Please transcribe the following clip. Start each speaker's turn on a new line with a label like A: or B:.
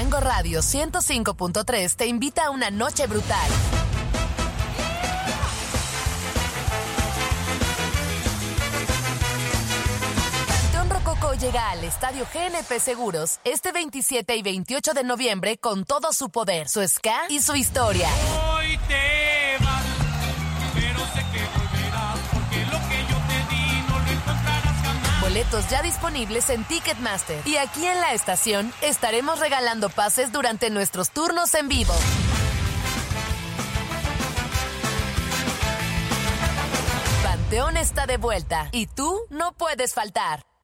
A: Durango Radio 105.3 te invita a una noche brutal. Panteón Rococó llega al Estadio GNP Seguros este 27 y 28 de noviembre con todo su poder, su ska y su historia.
B: Hoy te vas, pero sé que volverás, porque lo que yo te di no lo encontrarás jamás.
A: Boletos ya disponibles en Ticketmaster. Y aquí en la estación estaremos regalando pases durante nuestros turnos en vivo. Panteón está de vuelta y tú no puedes faltar.